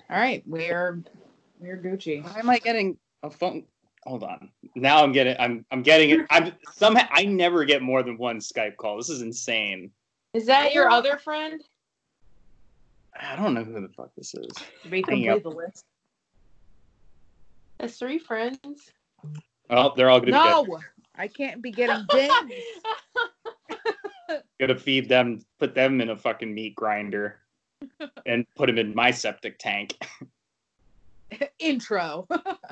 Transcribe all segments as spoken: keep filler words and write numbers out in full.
All right, we're we're Gucci. Why am I getting a phone? Hold on. Now I'm getting. I'm. I'm getting it. I'm somehow. I never get more than one Skype call. This is insane. Is that your other friend? I don't know who the fuck this is. Did we complete the list? That's three friends. Well, they're all gonna. No, get... I can't be getting dings. Gotta feed them. Put them in a fucking meat grinder, and put them in my septic tank. Intro.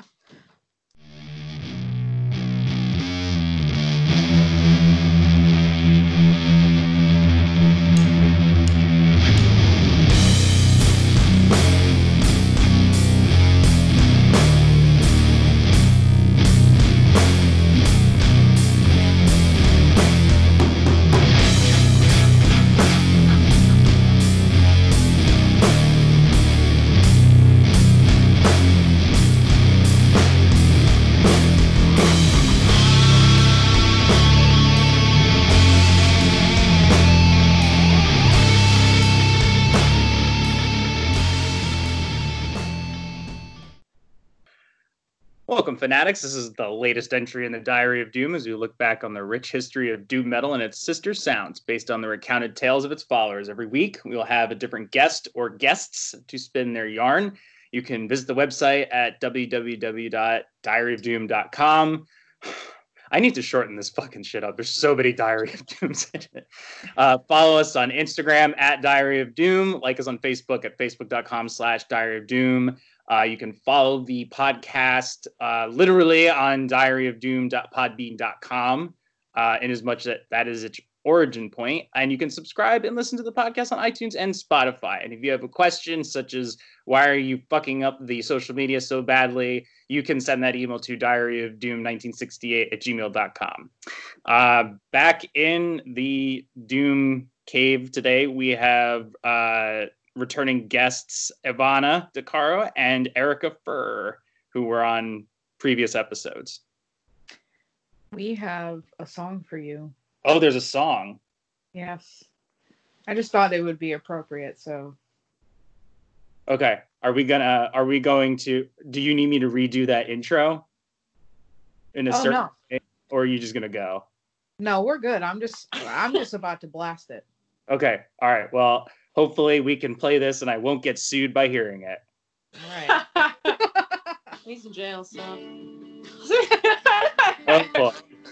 Welcome, fanatics. This is the latest entry in the Diary of Doom as we look back on the rich history of doom metal and its sister sounds based on the recounted tales of its followers. Every week, we will have a different guest or guests to spin their yarn. You can visit the website at w w w dot diary of doom dot com. I need to shorten this fucking shit up. There's so many Diary of Dooms in it. Uh, follow us on Instagram at Diary of Doom. Like us on Facebook at facebook dot com slash Diary of Doom. Uh, you can follow the podcast uh, literally on diary of doom dot podbean dot com, uh, in as much that that is its origin point. And you can subscribe and listen to the podcast on iTunes and Spotify. And if you have a question such as, why are you fucking up the social media so badly, you can send that email to diary of doom nineteen sixty-eight at gmail dot com. Uh, back in the Doom Cave today, we have... Uh, returning guests Ivana DeCaro and Erica Furr, who were on previous episodes. We have a song for you. Oh, there's a song. Yes. I just thought it would be appropriate, so. Okay. Are we gonna, are we going to, do you need me to redo that intro? In a oh, certain no. way, or are you just gonna go? No, we're good. I'm just, I'm just about to blast it. Okay. All right. Well, hopefully we can play this and I won't get sued by hearing it. All right. He's in jail, so. Oh, boy.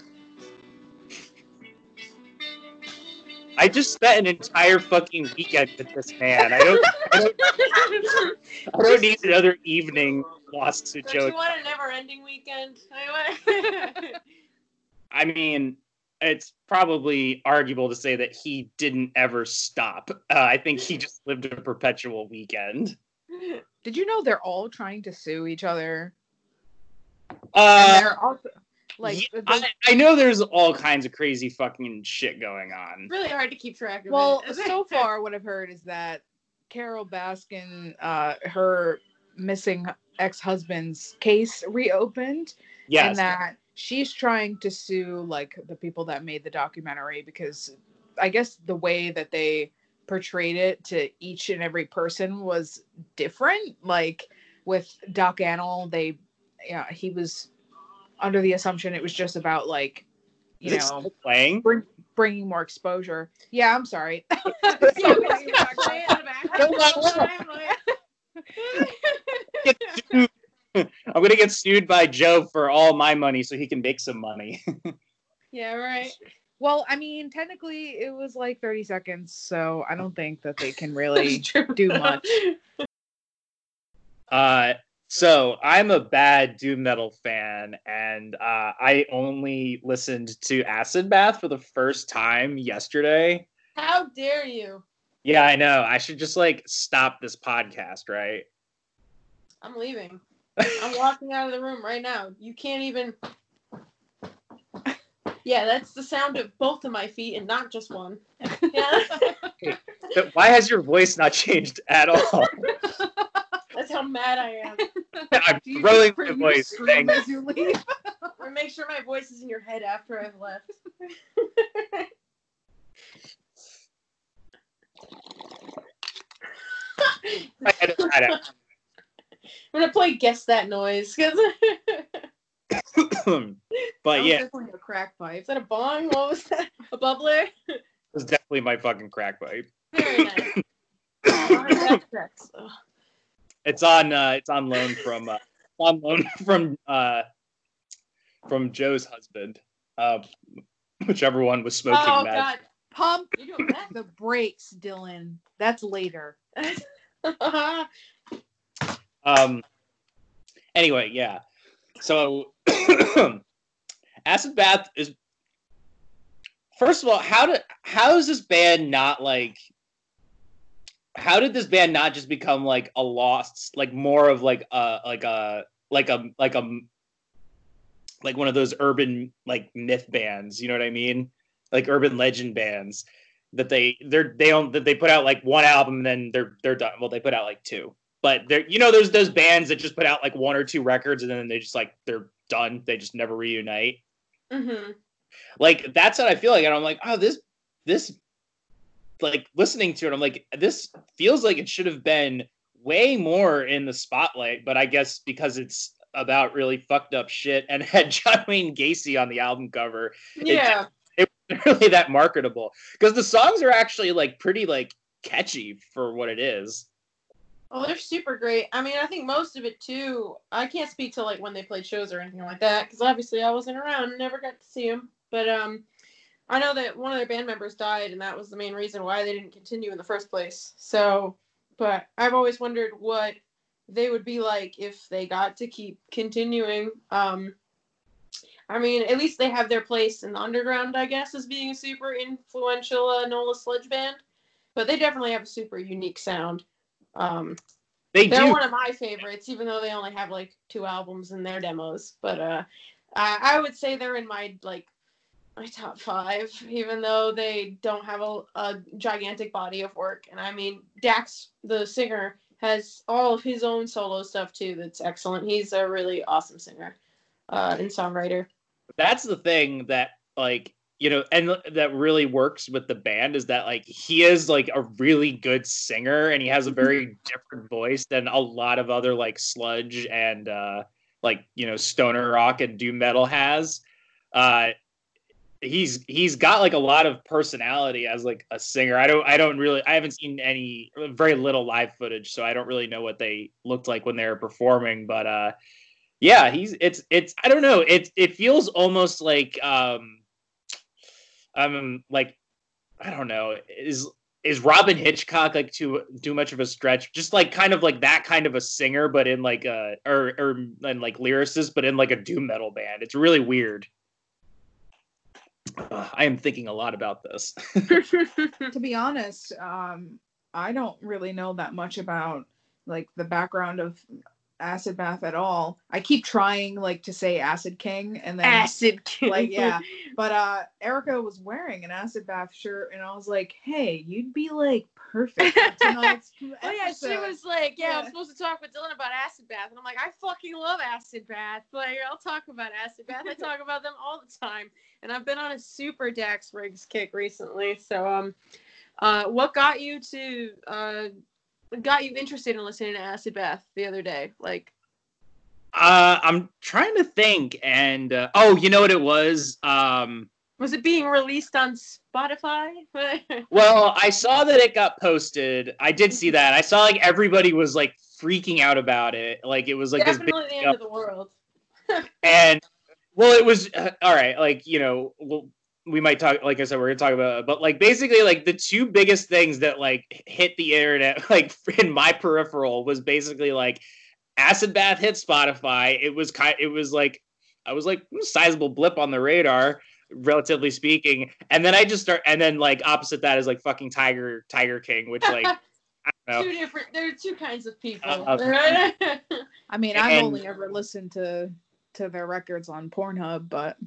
I just spent an entire fucking weekend with this man. I don't, I don't, I don't need another evening lost to Don't Joe. you want a never-ending weekend? I mean, it's probably arguable to say that he didn't ever stop. Uh, I think he just lived a perpetual weekend. Did you know they're all trying to sue each other? Uh, and they're also, like, yeah, the, I, I know there's all kinds of crazy fucking shit going on. Really hard to keep track of. Well, it. so far what I've heard is that Carol Baskin, uh, her missing ex-husband's case reopened. Yes. And that she's trying to sue, like, the people that made the documentary because I guess the way that they portrayed it to each and every person was different. Like, with Doc Antle, they, yeah, he was under the assumption it was just about, like, you Is know, it still playing? Bring, bringing more exposure. Yeah, I'm sorry. Get sued. I'm gonna get sued by Joe for all my money so he can make some money. Yeah, right. Well, I mean, technically it was like thirty seconds, so I don't think that they can really do much. Uh, so I'm a bad doom metal fan, and uh, I only listened to Acid Bath for the first time yesterday. How dare you? Yeah, I know. I should just like stop this podcast, right? I'm leaving. I'm walking out of the room right now. You can't even. Yeah, that's the sound of both of my feet and not just one. Yeah. So why has your voice not changed at all? That's how mad I am. I'm throwing my voice. Scream as you leave. Or make sure my voice is in your head after I've left. I had, I had, gonna play Guess That Noise. But That was yeah, definitely a crack pipe. Is that a bong? What was that? A bubbler? it was definitely my fucking crack pipe. Very nice. Oh, that's correct. Ugh. It's on. Uh, it's on loan from. Uh, on loan from. Uh, from Joe's husband. Uh, whichever one was smoking. Oh mad. God. Pump You doing that? the brakes, Dylan. That's later. Um. Anyway, yeah. So, Acid Bath is. First of all, how did how is this band not like? How did this band not just become like a lost, like more of like a like a like a like a like one of those urban like myth bands? You know what I mean? Like urban legend bands that they they're they don't that they put out like one album and then they're they're done. Well, they put out like two, but they're you know there's those bands that just put out like one or two records and then they just like they're done. They just never reunite. Mm-hmm. Like that's what I feel like, and I'm like, oh, this this like listening to it, I'm like, this feels like it should have been way more in the spotlight, but I guess because it's about really fucked up shit and had John Wayne Gacy on the album cover, Yeah. it, it wasn't really that marketable because the songs are actually like pretty like catchy for what it is. Oh, they're super great. I mean, I think most of it too. I can't speak to like when they played shows or anything like that because obviously I wasn't around and never got to see them. But um, I know that one of their band members died, and that was the main reason why they didn't continue in the first place. So, but I've always wondered what they would be like if they got to keep continuing. Um, I mean, at least they have their place in the underground, I guess, as being a super influential uh, NOLA sludge band. But they definitely have a super unique sound. Um, They they're do. one of my favorites, even though they only have like two albums in their demos. But uh, I, I would say they're in my like my top five, even though they don't have a, a gigantic body of work. And I mean, Dax, the singer, has all of his own solo stuff too. That's excellent. He's a really awesome singer uh, and songwriter. That's the thing that like you know and that really works with the band is that like he is like a really good singer and he has a very different voice than a lot of other like sludge and uh like you know stoner rock and doom metal has. uh he's he's got like a lot of personality as like a singer. I don't I don't really I haven't seen any very little live footage, so I don't really know what they looked like when they were performing, but uh yeah, he's it's it's I don't know, it it feels almost like um um like I don't know, is is Robin Hitchcock like too too much of a stretch? Just like kind of like that kind of a singer, but in like a or or and like lyricist, but in like a doom metal band. It's really weird. Uh, I am thinking a lot about this. To be honest, um, I don't really know that much about like the background of Acid Bath at all. I keep trying like to say Acid King and then Acid King. like yeah, but uh, Erica was wearing an Acid Bath shirt and I was like, hey, you'd be like perfect for tonight's Oh yeah, she episode. was like, yeah, Yeah. I'm supposed to talk with Dylan about Acid Bath, and I'm like, I fucking love Acid Bath. Like, I'll talk about Acid Bath. I talk about them all the time, and I've been on a super Dax Riggs kick recently. So, um, uh, what got you to uh, got you interested in listening to Acid Bath the other day? Like, uh I'm trying to think, and uh, oh, you know what it was? Um was it being released on Spotify? Well, I saw that it got posted. I did see that. I saw like everybody was like freaking out about it. Like it was like this big Definitely the end of the world. and well, it was uh, all right. Like you know, well, we might talk. Like I said, we're gonna talk about it. But like basically, like the two biggest things that like hit the internet, like in my peripheral, was basically like Acid Bath hit Spotify. It was kind. It was like I was like sizable blip on the radar, relatively speaking. And then I just start, and then like opposite that is like fucking Tiger Tiger King, which like I don't know. Two different. There are two kinds of people. Uh, I mean, I've And- only ever listened to to their records on Pornhub, but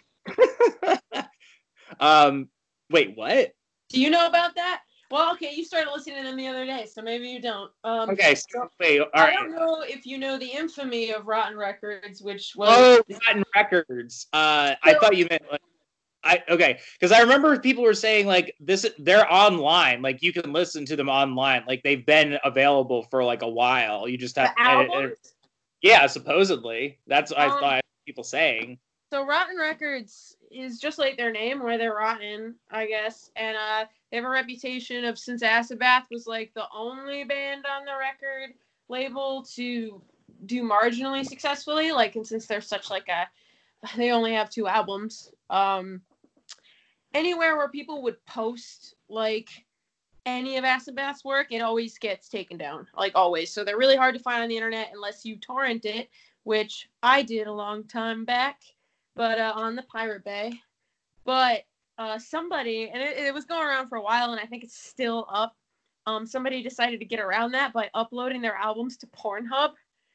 um, wait, what? Do you know about that? Well, okay, you started listening to them the other day, so maybe you don't. Um, Okay, so, wait, all I right. don't know if you know the infamy of Rotten Records, which was Oh, Rotten Records. Uh, I So- thought you meant like, I okay, because I remember people were saying like this. They're online, like you can listen to them online, like they've been available for like a while. You just the have and- and- albums. Yeah, supposedly. That's what I Um, thought people saying. So Rotten Records is just like their name, where they're rotten, I guess. And uh, they have a reputation of, since Acid Bath was like the only band on the record label to do marginally successfully, like, and since they're such like a, they only have two albums. Um, anywhere where people would post like any of Acid Bath's work, it always gets taken down, like always. So they're really hard to find on the internet unless you torrent it, which I did a long time back, but uh, on the Pirate Bay. But uh, somebody, and it, it was going around for a while, and I think it's still up. Um, somebody decided to get around that by uploading their albums to Pornhub.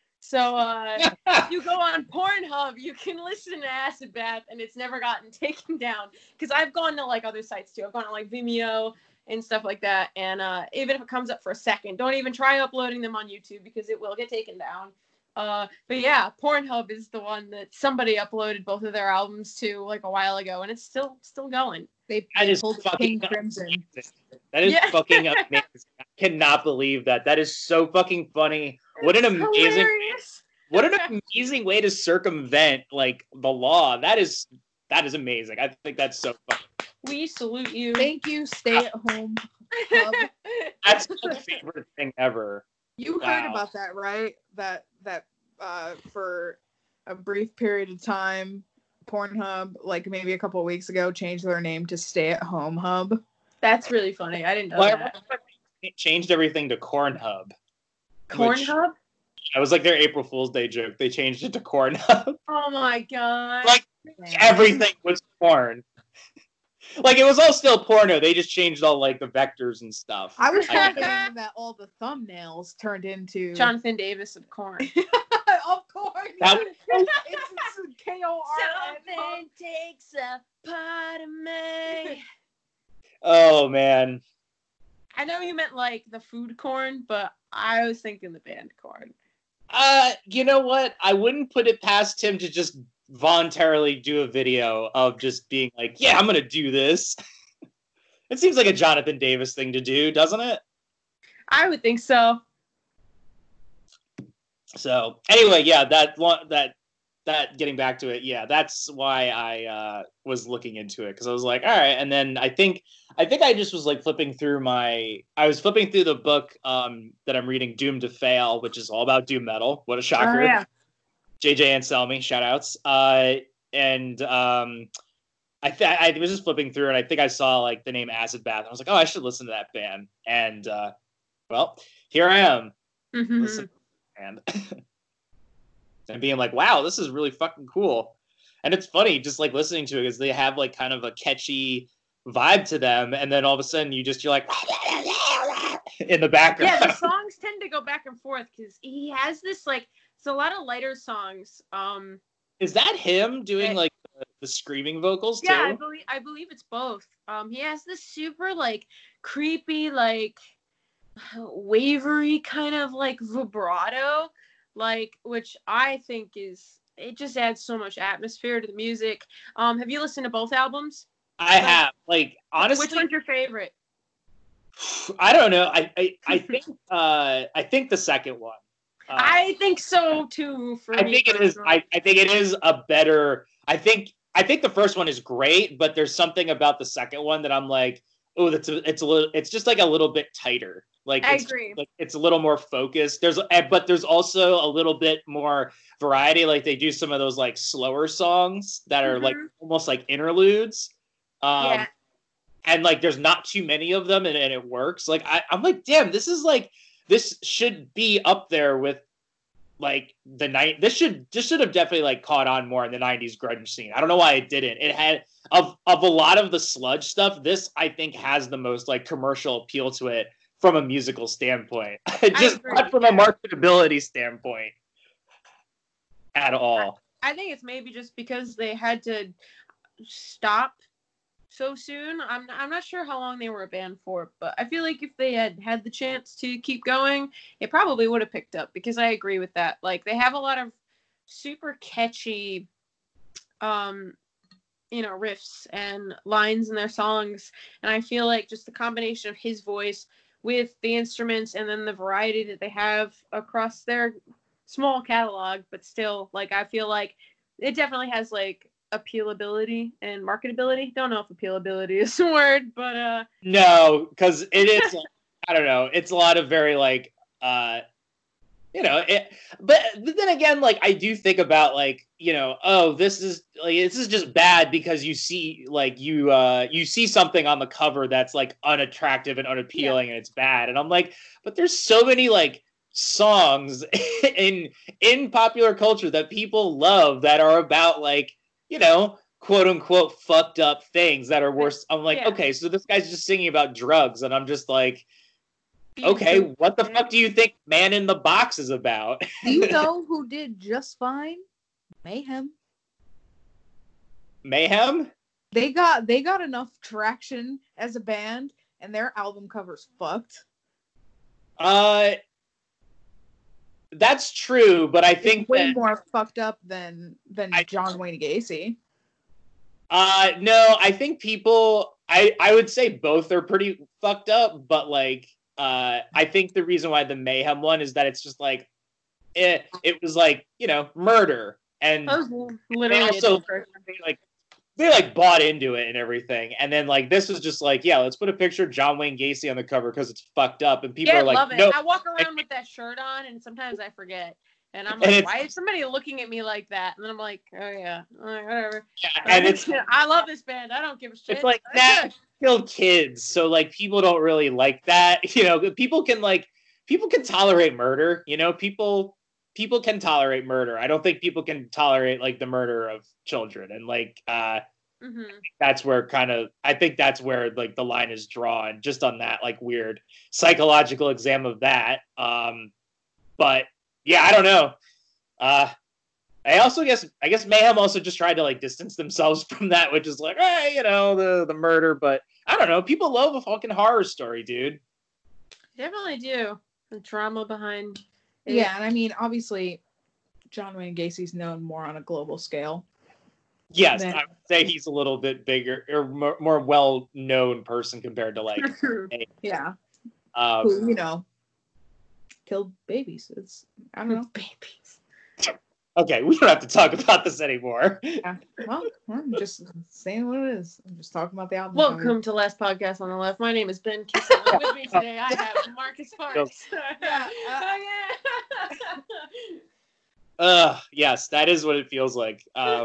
So uh, if you go on Pornhub, you can listen to Acid Bath, and it's never gotten taken down. Because I've gone to like other sites too. I've gone to like Vimeo and stuff like that. And uh, even if it comes up for a second, don't even try uploading them on YouTube because it will get taken down. Uh, but yeah, Pornhub is the one that somebody uploaded both of their albums to like a while ago, and it's still still going. They, That they is pulled fucking King Crimson. amazing. That is Yeah. fucking amazing. I cannot believe that. That is so fucking funny. What an It's amazing hilarious. what an amazing way to circumvent like the law. That is that is amazing. I think that's so funny. We salute you. Thank you, stay at home. Hub. That's my favorite thing ever. You Wow. heard about that, right? That that uh, for a brief period of time, Pornhub, like maybe a couple of weeks ago, changed their name to Stay at Home Hub. That's really funny. I didn't know Well, I that. remember it changed everything to Cornhub. Corn which- Hub? I was like their April Fool's Day joke. They changed it to Cornhub. Oh my god. Like everything was porn. Like it was all still porno. They just changed all like the vectors and stuff. I was I- hoping that all the thumbnails turned into Jonathan Davis of Corn. of course. That- it's, it's K O R N. Something takes a part of me. Oh man. I know you meant like the food corn, but I was thinking the band Corn. Uh, you know what? I wouldn't put it past him to just voluntarily do a video of just being like, yeah, I'm gonna do this. It seems like a Jonathan Davis thing to do, doesn't it? I would think so. So anyway, yeah, that one, that that getting back to it, yeah, that's why I uh, was looking into it because I was like, all right, and then I think I think I just was like flipping through my, I was flipping through the book um, that I'm reading, Doomed to Fail, which is all about doom metal. What a shocker! Oh, yeah. J J Anselmi, shout outs. Uh, and um, I th- I was just flipping through and I think I saw like the name Acid Bath. And I was like, oh, I should listen to that band. And uh, well, here I am. Mhm. Listen, and and being like, wow, this is really fucking cool. And it's funny just like listening to it because they have like kind of a catchy vibe to them, and then all of a sudden you just you're like in the background. Yeah, the songs tend to go back and forth because he has this like, it's a lot of lighter songs. Um, Is that him doing It- like the, the screaming vocals yeah, I too? believe I believe it's both. Um, he has this super like creepy, like wavery kind of like vibrato, like which I think is, it just adds so much atmosphere to the music. Um, have you listened to both albums? I have like honestly. Which one's your favorite? I don't know. I I, I think uh, I think the second one. Uh, I think so too. For I me think it is. personally. I, I think it is a better. I think I think the first one is great, but there's something about the second one that I'm like, oh, that's a, it's a little. It's just like a little bit tighter. Like I it's, agree. Like it's a little more focused. There's eh, but there's also a little bit more variety. Like they do some of those like slower songs that are like Mhm. almost like interludes. Um, Yeah. And like there's not too many of them and, and it works. Like I, I'm like, damn, this is like this should be up there with like the night. This should this should have definitely like caught on more in the nineties grunge scene. I don't know why it didn't. It had of of a lot of the sludge stuff. This I think has the most like commercial appeal to it from a musical standpoint, just agree, not from yeah. a marketability standpoint at all. I think it's maybe just because they had to stop so soon. I'm I'm not sure how long they were a band for, but I feel like if they had had the chance to keep going, it probably would have picked up, because I agree with that. Like they have a lot of super catchy um you know riffs and lines in their songs, and I feel like just the combination of his voice with the instruments and then the variety that they have across their small catalog, but still, like, I feel like it definitely has like appealability and marketability. Don't know if appealability is the word, but uh no, because it is like, I don't know, it's a lot of very like uh you know it, but, but then again, like I do think about like, you know, oh, this is like this is just bad because you see like you uh you see something on the cover that's like unattractive and unappealing, yeah. And it's bad, and I'm like, but there's so many like songs in in popular culture that people love that are about like, you know, quote unquote fucked up things that are worse. I'm like, yeah. Okay, so this guy's just singing about drugs, and I'm just like, okay, what the fuck do you think Man in the Box is about? Do you know who did just fine? Mayhem. Mayhem? They got they got enough traction as a band, and their album cover's fucked. Uh, that's true, but I think it's way that, more fucked up than than I, John Wayne Gacy. Uh, no, I think people. I I would say both are pretty fucked up, but like. Uh, I think the reason why the Mayhem one is that it's just like it. It was like, you know, murder, and literally they also they like they like bought into it and everything. And then like this was just like, yeah, let's put a picture of John Wayne Gacy on the cover because it's fucked up, and people yeah, are like, love it. no. I walk around with that shirt on, and sometimes I forget. And I'm like, and why is somebody looking at me like that? And then I'm like, oh yeah, all right, whatever. Yeah, and it's I love this band. I don't give a shit. It's like that killed kids, so like people don't really like that. You know, people can like people can tolerate murder. You know, people people can tolerate murder. I don't think people can tolerate like the murder of children, and like uh, mm-hmm. that's where kind of I think that's where like the line is drawn, just on that like weird psychological exam of that. Um, but. Yeah, I don't know. Uh, I also guess I guess Mayhem also just tried to like distance themselves from that, which is like, hey, you know, the the murder. But I don't know. People love a fucking horror story, dude. Definitely do. The drama behind it. Yeah, and I mean, obviously, John Wayne Gacy's known more on a global scale. Yes, than... I would say he's a little bit bigger or more, more well-known person compared to like, yeah, um, who, you know. Killed babies. It's I don't know. Babies. Okay, we don't have to talk about this anymore. Yeah. Well, I'm just saying what it is. I'm just talking about the album. Welcome cover. to Last Podcast on the Left. My name is Ben Kissel. With me today, I have Marcus Parks. yeah. Uh, oh yeah. uh, yes, that is what it feels like. Uh,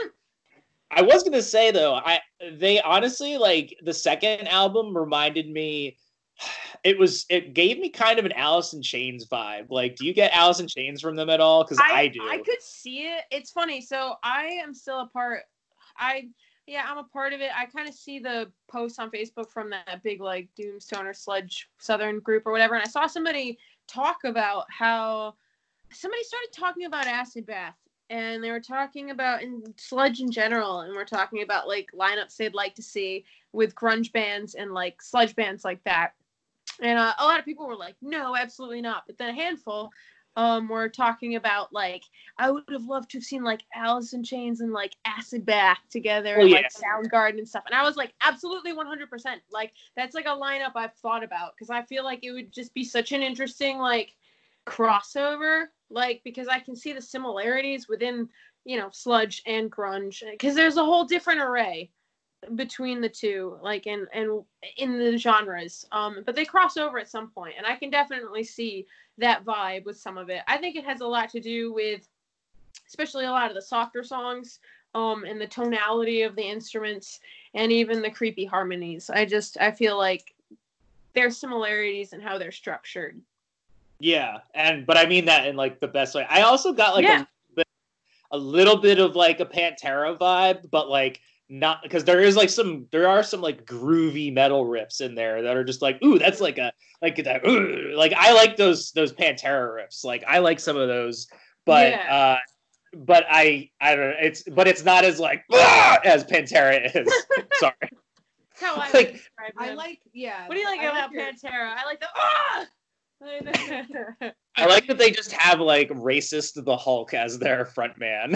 I was gonna say though, I they honestly like the second album reminded me. It was. It gave me kind of an Alice in Chains vibe. Like, do you get Alice in Chains from them at all? Because I, I do. I could see it. It's funny. So I am still a part. I yeah, I'm a part of it. I kind of see the posts on Facebook from that big like Doomstone or Sludge Southern group or whatever, and I saw somebody talk about how somebody started talking about Acid Bath, and they were talking about in Sludge in general, and we're talking about like lineups they'd like to see with grunge bands and like sludge bands like that. And uh, a lot of people were like, no, absolutely not. But then a handful um, were talking about, like, I would have loved to have seen, like, Alice in Chains and, like, Acid Bath together, oh, and, yeah. like, Soundgarden and stuff. And I was like, absolutely one hundred percent. Like, that's, like, a lineup I've thought about. Because I feel like it would just be such an interesting, like, crossover. Like, because I can see the similarities within, you know, sludge and grunge. Because there's a whole different array between the two, like in and in the genres, um but they cross over at some point, and I can definitely see that vibe with some of it. I think it has a lot to do with especially a lot of the softer songs, um and the tonality of the instruments, and even the creepy harmonies. I just I feel like there's similarities in how they're structured. Yeah, and but I mean that in like the best way. I also got like yeah. a, bit, a little bit of like a Pantera vibe, but like not because there is like some there are some like groovy metal riffs in there that are just like, ooh, that's like a like that ooh, like I like those those Pantera riffs. Like I like some of those, but yeah. uh but I I don't know, it's but it's not as like ah! as Pantera is. Sorry. How I like I like yeah. What do you like I about like your... Pantera? I like the ah I like that they just have like Racist the Hulk as their front man.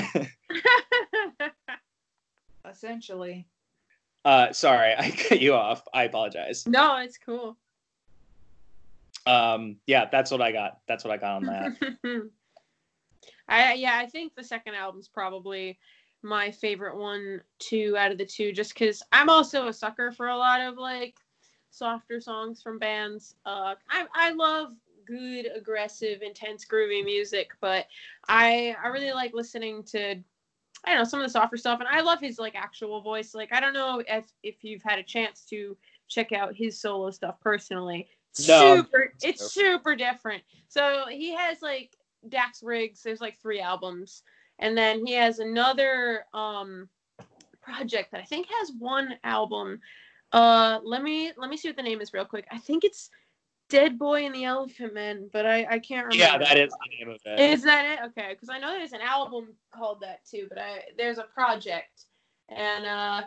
Essentially. Uh, sorry, I cut you off. I apologize. No, it's cool. Um, yeah, that's what I got. That's what I got on that. I yeah, I think the second album's probably my favorite one, two out of the two, just because I'm also a sucker for a lot of like softer songs from bands. Uh, I I love good, aggressive, intense, groovy music, but I I really like listening to, I don't know, some of the softer stuff, and I love his like actual voice. Like I don't know if if you've had a chance to check out his solo stuff personally. No. Super, it's super different. So he has like Dax Riggs. There's like three albums, and then he has another um project that I think has one album. Uh, let me let me see what the name is real quick. I think it's Dead Boy and the Elephant Man, but I I can't remember. Yeah, that is the name of it. Is that it? Okay, because I know there's an album called that too, but I there's a project, and uh,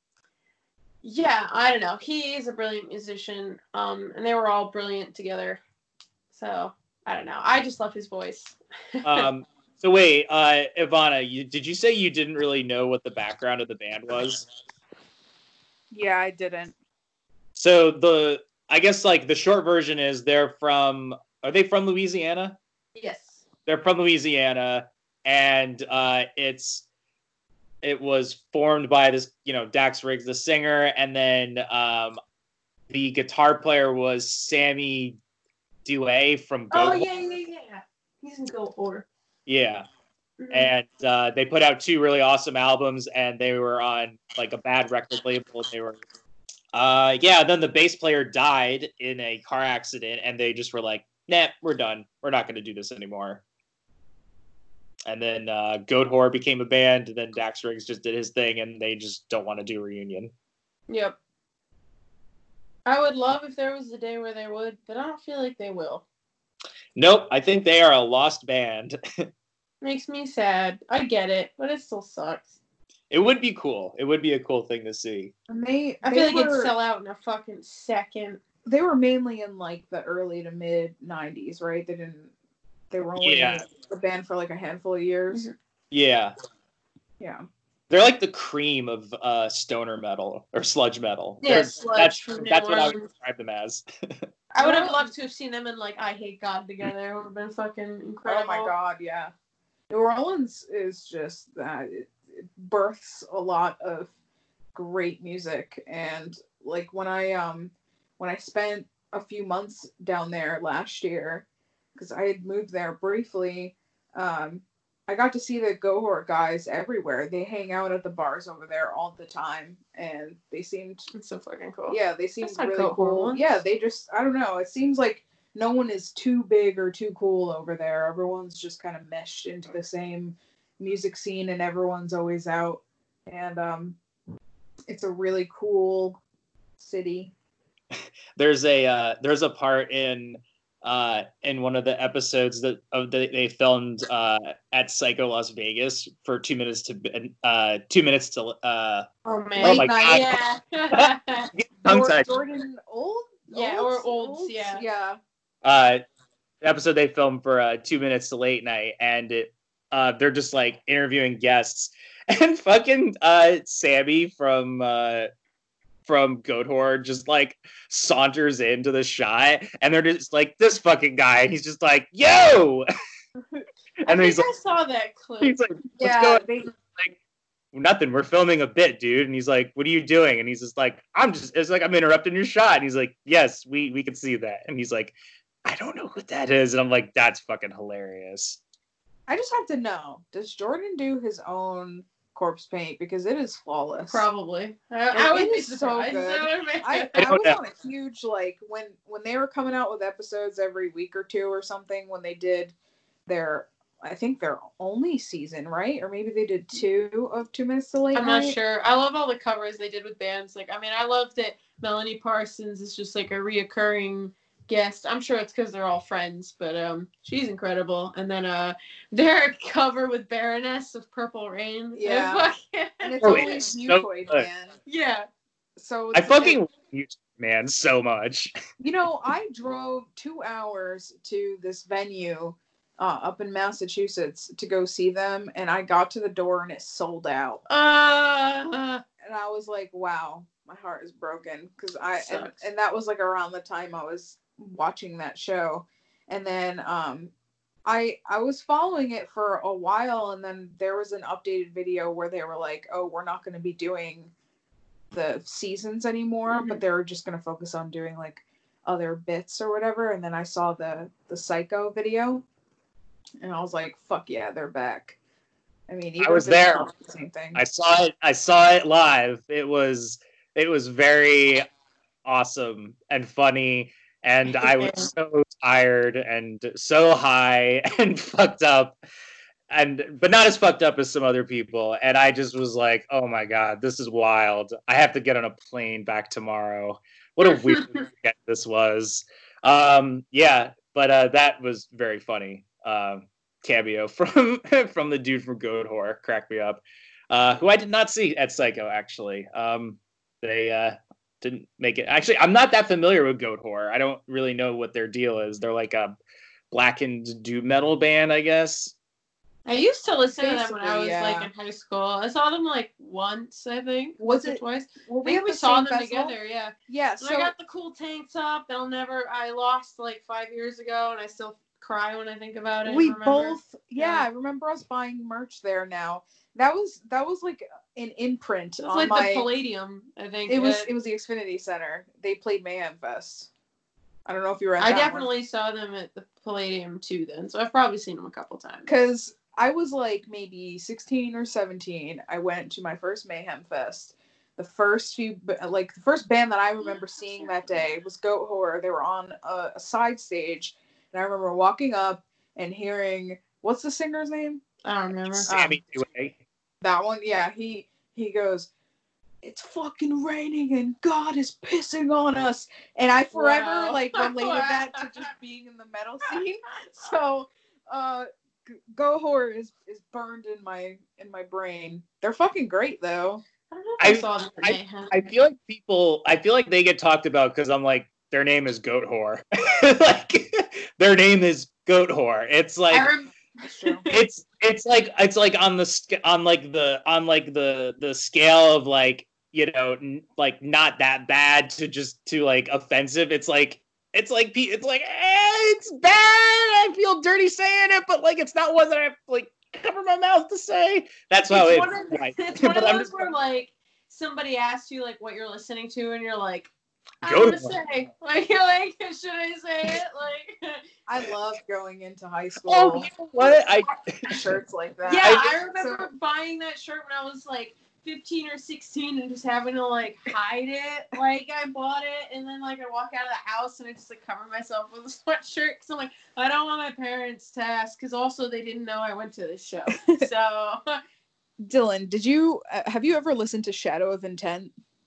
yeah, I don't know. He is a brilliant musician, um, and they were all brilliant together. So I don't know. I just love his voice. um. So wait, uh, Ivana, you, did you say you didn't really know what the background of the band was? Yeah, I didn't. So the, I guess like the short version is they're from, are they from Louisiana? Yes. They're from Louisiana, and uh, it's, it was formed by this, you know, Dax Riggs, the singer, and then um, the guitar player was Sammy Duet from Goat Oh Horror. yeah, yeah, yeah. He's in Goat Horror. Yeah. Mm-hmm. And uh, they put out two really awesome albums, and they were on like a bad record label. They were, uh, yeah. Then the bass player died in a car accident, and they just were like, "Nah, we're done. We're not going to do this anymore." And then uh, Goat Horror became a band, and then Dax Riggs just did his thing, and they just don't want to do a reunion. Yep. I would love if there was a day where they would, but I don't feel like they will. Nope, I think they are a lost band. Makes me sad. I get it, but it still sucks. It would be cool. It would be a cool thing to see. And they, I they feel like were, it'd sell out in a fucking second. They were mainly in like the early to mid nineties, right? They didn't. They were only Yeah. in the band for like a handful of years. Mhm. Yeah. Yeah. They're like the cream of uh, stoner metal or sludge metal. Yeah, They're- sludge that's from that's New what I would Orleans. describe them as. I would have loved to have seen them in like I Hate God together. It would have been fucking incredible. Oh my god, yeah. New Orleans is just that. It, it births a lot of great music, and like when I um when I spent a few months down there last year, because I had moved there briefly, um, I got to see the Go Horror guys everywhere. They hang out at the bars over there all the time, and they seemed It's so fucking cool. yeah, they seemed That's not really Goat Horror cool. once. Yeah, they just I don't know. It seems like no one is too big or too cool over there. Everyone's just kind of meshed into the same music scene, and everyone's always out. And um, it's a really cool city. There's a uh, there's a part in uh, in one of the episodes that of the, they filmed uh, at Psycho Las Vegas for two minutes to uh, two minutes to uh, Oh man. Oh my God. Yeah. tongue Jor- tied. Jordan Old? Yeah, or Olds, yeah. Yeah. uh, episode they filmed for uh, two minutes to late night, and it uh, they're just like interviewing guests, and fucking uh, Sammy from uh, from Goat Horror just like saunters into the shot, and they're just like, this fucking guy, and he's just like, yo, I and think then he's I like, saw that clip. he's like, what's Yeah, going? they Like, nothing. We're filming a bit, dude. And he's like, what are you doing? And he's just like, I'm just. It's like I'm interrupting your shot. And he's like, yes, we we can see that. And he's like, I don't know what that is. And I'm like, that's fucking hilarious. I just have to know, does Jordan do his own corpse paint? Because it is flawless. Probably. I, Like, I would it be is so surprised. good. That would've been- I, I I don't was know. on a huge like when when they were coming out with episodes every week or two or something, when they did their I think their only season, right? Or maybe they did two of Two Minutes to Late I'm Night. not sure. I love all the covers they did with bands. Like, I mean, I love that Melanie Parsons is just like a reoccurring guest. I'm sure it's because they're all friends, but um, she's incredible. And then uh, their cover with Baroness of Purple Rain. Yeah. Fucking- And it's Oh, only it's so Mutoid good. Man. yeah. So I it's- fucking love you, man, so much. You know, I drove two hours to this venue uh, up in Massachusetts to go see them, and I got to the door and it sold out. Uh, And I was like, wow, my heart is broken. Because I, and, Sucks. and that was like around the time I was watching that show. And then um, I I was following it for a while, and then there was an updated video where they were like, "Oh, we're not going to be doing the seasons anymore, Mhm. but they're just going to focus on doing like other bits or whatever." And then I saw the the Psycho video, and I was like, "Fuck yeah, they're back." I mean, even I was if it's there. not the same thing. I saw it. I saw it live. It was it was very awesome and funny, and I was so tired and so high and fucked up, and but not as fucked up as some other people. And I just was like, oh my god, this is wild. I have to get on a plane back tomorrow. What a weird weekend this was. Um, yeah, but uh, that was very funny. Um, cameo from from the dude from Goat Whore cracked me up. Uh, who I did not see at Psycho actually. Um, they uh, didn't make it. Actually, I'm not that familiar with Goat Whore. I don't really know what their deal is. They're like a blackened doom metal band, I guess. I used to listen to them when I was Basically, like yeah. in high school. I saw them like once, I think. Was once or it- twice? Well, I think have we the saw same them festival? together, yeah. Yeah, And so I got the cool tank top that I'll never I lost like five years ago, and I still cry when I think about it. we remember. both yeah, Yeah. I remember us buying merch there now. That was that was like an imprint It was on like my the Palladium, I think. it was uh, it was the Xfinity Center. They played Mayhem Fest. I don't know if you were at I that definitely saw them at the Palladium too then, so I've probably seen them a couple times. because I was like maybe sixteen or seventeen. I went to my first Mayhem Fest. The first few, like the first band that I remember seeing that day was Goat Whore. They were on a, a side stage, and I remember walking up and hearing, what's the singer's name? I don't remember. Sammy Dway. That one, yeah. He he goes, "It's fucking raining and God is pissing on us," and I forever Wow. like related that to just being in the metal scene. So, uh, G- Go Whore is is burned in my in my brain. They're fucking great though. I don't know if I, I- saw them at Mayhem. I feel like people. I feel like they get talked about because I'm like, their name is Goat Whore. Like their name is Goat Whore. It's like I rem- That's true. it's it's like it's like on the sc- on like the on like the the scale of like you know n- like not that bad to just to like offensive. It's like it's like pe- it's like eh, it's bad. I feel dirty saying it, but like it's not one that I like cover my mouth to say. That's how it's it. one of, Right. it's one of But I'm those just- where like somebody asks you like what you're listening to and you're like, I Go don't to want to say. Like you're like, should I say it? Like I loved going into high school. Oh, you know what? I Shirts like that. yeah, I- I, remember buying that shirt when I was like fifteen or sixteen and just having to like hide it. Like I bought it and then like I walk out of the house and I just like cover myself with a sweatshirt because I'm like I don't want my parents to ask because also they didn't know I went to this show. So Dylan, did you uh, have you ever listened to Shadow of Intent?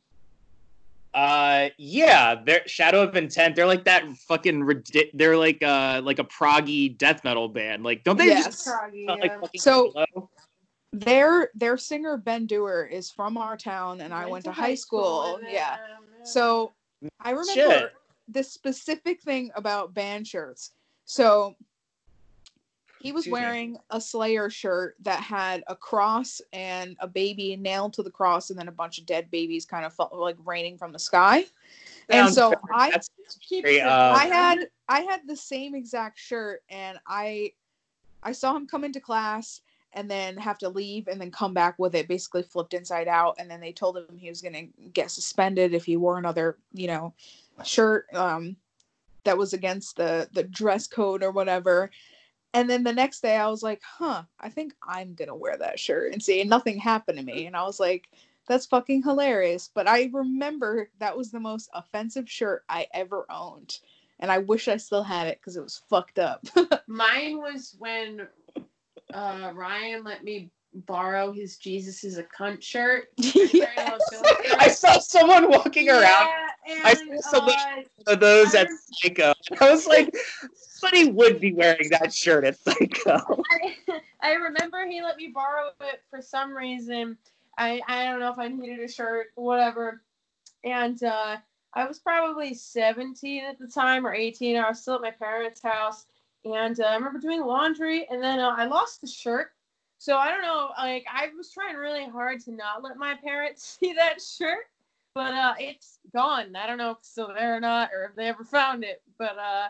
Uh, yeah, they're Shadow of Intent. They're like that fucking. Ridi- they're like uh like a proggy death metal band. Like, don't they Yes. just sound like yeah. fucking So- slow? Their their singer Ben Dewar is from our town, and I went to high school. with Yeah. them, yeah. So I remember Shit. the specific thing about band shirts. So he was Excuse me. wearing a Slayer shirt that had a cross and a baby nailed to the cross, and then a bunch of dead babies kind of felt like raining from the sky. And Sounds so fair. I That's Keep very, it uh, I had I had the same exact shirt, and I I saw him come into class and then have to leave and then come back with it basically flipped inside out, and then they told him he was going to get suspended if he wore another, you know, shirt um that was against the the dress code or whatever. And then the next day I was like, huh, I think I'm going to wear that shirt and see, and nothing happened to me. And I was like, that's fucking hilarious. But I remember that was the most offensive shirt I ever owned. And I wish I still had it because it was fucked up. Mine was when uh, Ryan let me borrow his Jesus is a cunt shirt. Yes. I saw someone walking around Yeah, I and, saw somebody- uh, of those I at rem- Psycho. I was like, somebody would be wearing that shirt at Psycho. I, I remember he let me borrow it for some reason. I, I don't know if I needed a shirt, whatever. And uh, I was probably seventeen at the time or eighteen. I was still at my parents' house. And uh, I remember doing laundry, and then uh, I lost the shirt. So I don't know, like I was trying really hard to not let my parents see that shirt. But uh, it's gone. I don't know if it's still there or not, or if they ever found it. But uh,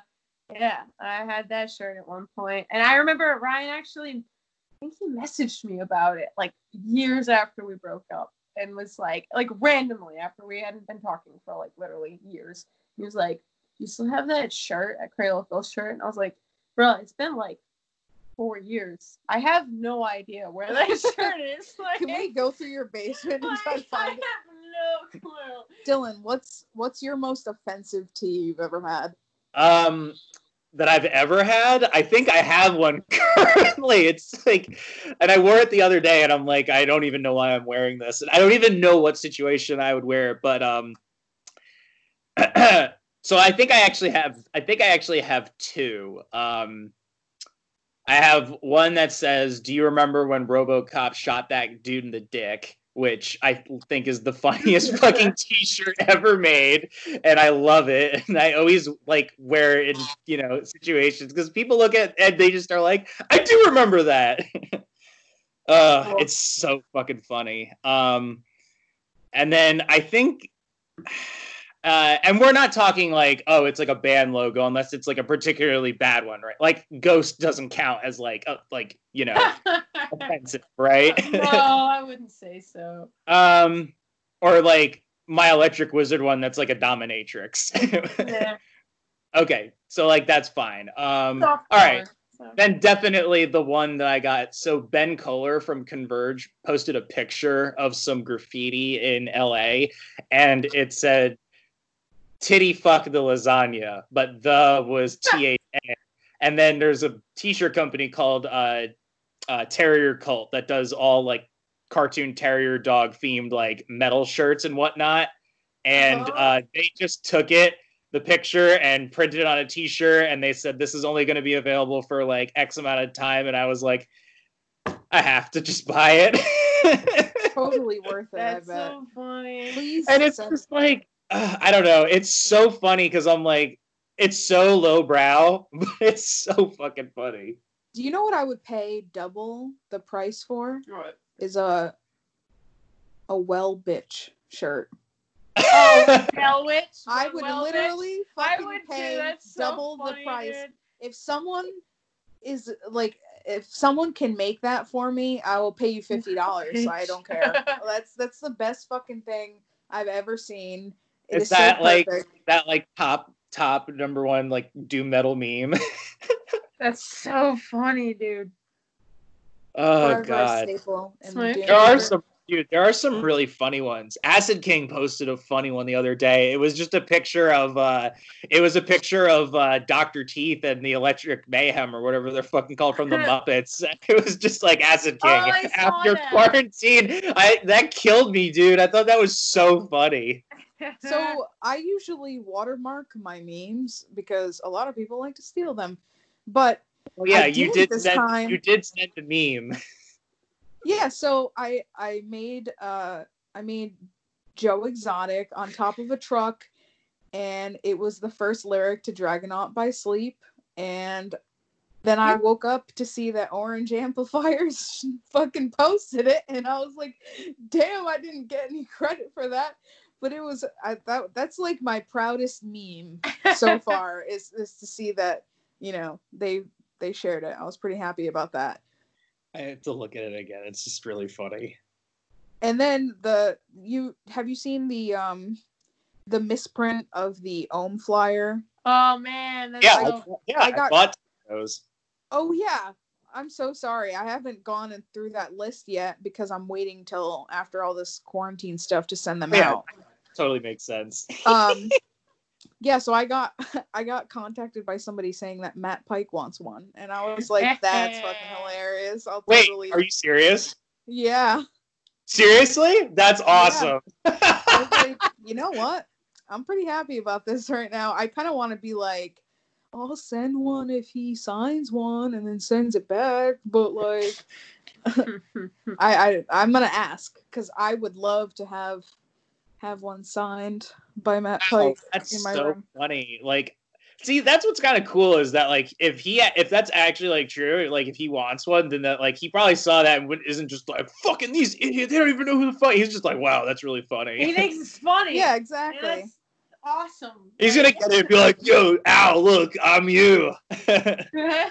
Yeah, I had that shirt at one point. And I remember Ryan actually, I think he messaged me about it like years after we broke up and was like, like randomly after we hadn't been talking for like literally years. He was like, you still have that shirt, that Cradle of Filth shirt? And I was like, bro, it's been like four years. I have no idea where that shirt is. Like, Can we go through your basement and try to I find it? have no clue. Dylan, what's what's your most offensive tea you've ever had? Um, that I've ever had. I think I have one currently. It's like, and I wore it the other day, and I'm like, I don't even know why I'm wearing this, and I don't even know what situation I would wear it. But um, so I think I actually have. I think I actually have two. Um, I have one that says, "Do you remember when RoboCop shot that dude in the dick?" Which I think is the funniest fucking t-shirt ever made. And I love it. And I always like wear it in, you know, situations because people look at it and they just are like, I do remember that. uh, it's so fucking funny. Um, and then I think, uh, and we're not talking like, oh, it's like a band logo, unless it's like a particularly bad one, right? Like Ghost doesn't count as like, uh, like, you know, offensive, right? No, I wouldn't say so. um, or like My Electric Wizard one that's like a dominatrix. Yeah. Okay, so like that's fine. Um, all Soft right, porn, so. then definitely the one that I got. So Ben Kohler from Converge posted a picture of some graffiti in L A, and it said, "Titty fuck the lasagna," but the was T H A. And then there's a t-shirt company called uh, uh, Terrier Cult that does all like cartoon terrier dog themed like metal shirts and whatnot. And uh, they just took it, the picture, and printed it on a t-shirt. And they said, this is only going to be available for like X amount of time. And I was like, I have to just buy it. Totally worth it. That's I bet. so funny. Please. And it's send- just like, uh, I don't know. It's so funny because I'm like, it's so lowbrow, but it's so fucking funny. Do you know what I would pay double the price for? What? Is a a well bitch shirt. Oh, Hell Witch. I would Well, literally I fucking would pay too. That's so double funny, the price. dude. If someone is like, if someone can make that for me, I will pay you fifty dollars. I don't care. That's that's the best fucking thing I've ever seen. It Is is so that like perfect. that like top top number one like doom metal meme? That's so funny, dude. Oh Forever a god. staple in Sweet. the doom There are metal. some dude, there are some really funny ones. Acid King posted a funny one the other day. It was just a picture of uh it was a picture of uh Doctor Teeth and the Electric Mayhem or whatever they're fucking called from the Muppets. It was just like Acid King. Oh, I saw After that. quarantine. I that killed me, dude. I thought that was so funny. So I usually watermark my memes because a lot of people like to steal them. But Well, yeah, I you did did this send time. you did send a meme. yeah, so I I made uh I made Joe Exotic on top of a truck, and it was the first lyric to Dragonaut by Sleep, and then I woke up to see that Orange Amplifiers fucking posted it, and I was like, damn, I didn't get any credit for that. But it was I that that's like my proudest meme so far is is to see that, you know, they they shared it. I was pretty happy about that. I have to look at it again. It's just really funny. And then the you have you seen the um the misprint of the Ohm flyer? Oh man, that's Yeah, so I, yeah, I I, got- bought those. Oh yeah. I'm so sorry. I haven't gone in through that list yet because I'm waiting till after all this quarantine stuff to send them Yeah. out. Totally makes sense. Um yeah, so I got I got contacted by somebody saying that Matt Pike wants one, and I was like, that's fucking hilarious. I'll Wait, totally are you serious? Yeah. Seriously? That's awesome. I was like, you know what? I'm pretty happy about this right now. I kind of want to be like, I'll send one if he signs one and then sends it back. But like, I, I I'm gonna ask because I would love to have have one signed by Matt Oh, Pike that's in my so room. funny. Like, see, that's what's kind of cool is that like if he if that's actually like true, like if he wants one, then that like he probably saw that and would- isn't just like fucking these idiots. They don't even know who the fuck. He's just like, wow, that's really funny. he thinks it's funny. Yeah, And exactly. that's awesome. He's gonna get it and be like, "Yo, Al, look, I'm you." And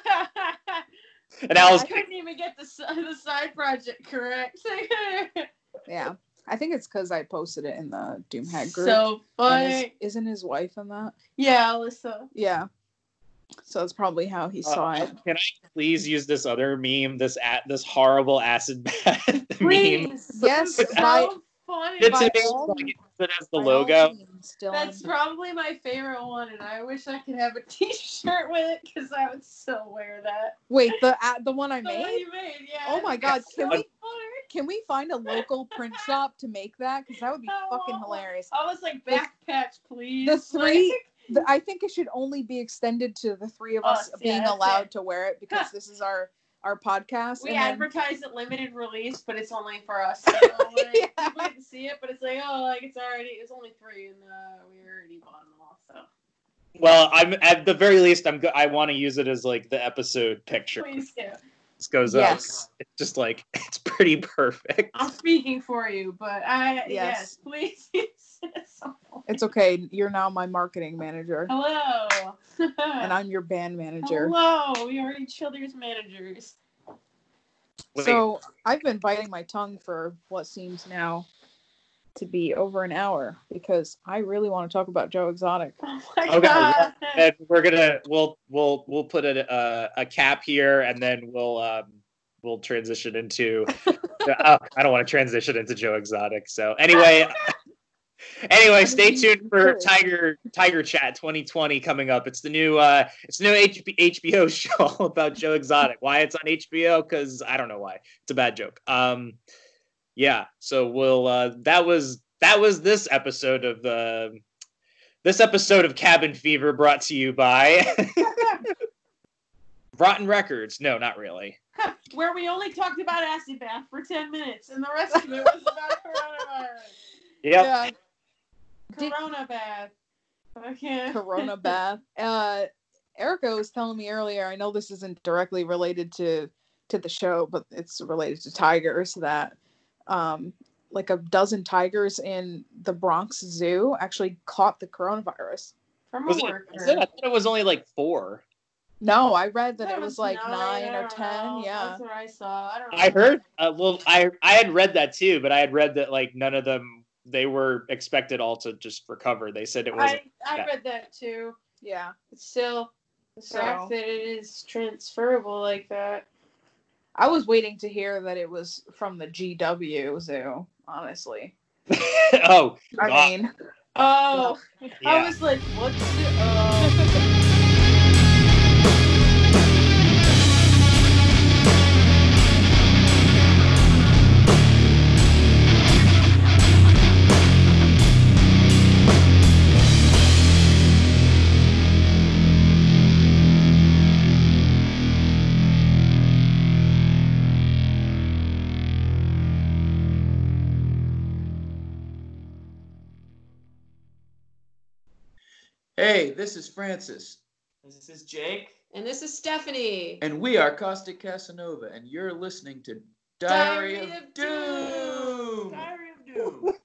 Al's I couldn't even get the the side project correct. Yeah. I think it's because I posted it in the Doomhead group. So funny. Is, isn't his wife in that? Yeah, Alyssa. Yeah. So that's probably how he saw uh, it. Can I please use this other meme? This at this horrible acid bath meme. Please. Yes, It's by- so funny. It's By a name all- like it as the By all logo. means, Dylan. That's probably my favorite one, and I wish I could have a T-shirt with it because I would still wear that. Wait, the uh, the one I The one made? you made, yeah. Oh my God, It's can so we- funny. Can we find a local print shop to make that? Because that would be I fucking want one. hilarious. I was like, back patch, please. The three- Like, The, I think it should only be extended to the three of us Us, yeah, being that's allowed it. to wear it because this is our our podcast. we and then- advertise it limited release, but it's only for us. So like, Yeah. people get to see it, but it's like, oh, like it's already, it's only three, and uh, we already bought them all. So Well, I'm at the very least, I'm go- I want to use it as like the episode picture. please do. This goes Yes. up. It's just like it's pretty perfect. I'm speaking for you, but I yes, Yes. please use it. So It's okay. You're now my marketing manager, hello. and I'm your band manager. Hello, we are each other's managers. Wait, So I've been biting my tongue for what seems now to be over an hour because I really want to talk about Joe Exotic. Oh my Okay, god. and we're gonna we'll we'll we'll put a uh, a cap here, and then we'll um we'll transition into. oh, I don't want to transition into Joe Exotic. So anyway, anyway, stay tuned for Tiger Tiger Chat twenty twenty coming up. It's the new uh it's the new H B- H B O show about Joe Exotic. Why it's on H B O? Because I don't know why. It's a bad joke. Um, yeah. So we'll uh that was that was this episode of the. Uh, This episode of Cabin Fever brought to you by Rotten Records. No, not really. Where we only talked about acid bath for ten minutes, and the rest of it was about coronavirus. Yep. Yeah, Did- Corona bath. I can't. Corona bath. Uh, Erica was telling me earlier. I know this isn't directly related to to the show, but it's related to tigers. That um, like a dozen tigers in the Bronx Zoo actually caught the coronavirus. From Was a it, worker. was it? I thought it was only like four. No, I read that That it was like nine I or don't ten. know. Yeah. That's what I saw. I don't know. I heard. Uh, well, I I had read that too, but I had read that like none of them. They were expected all to just recover. They said it wasn't. I, I yeah. read that too. Yeah. But still, the So- fact that it is transferable like that. I was waiting to hear that it was from the G W Zoo, honestly. oh, I God. mean, Oh, Yeah. I was like, what's the. Oh. Hey, this is Francis, This is Jake. And this is Stephanie. and we are Caustic Casanova, and you're listening to Diary, of Doom. Diary of Doom.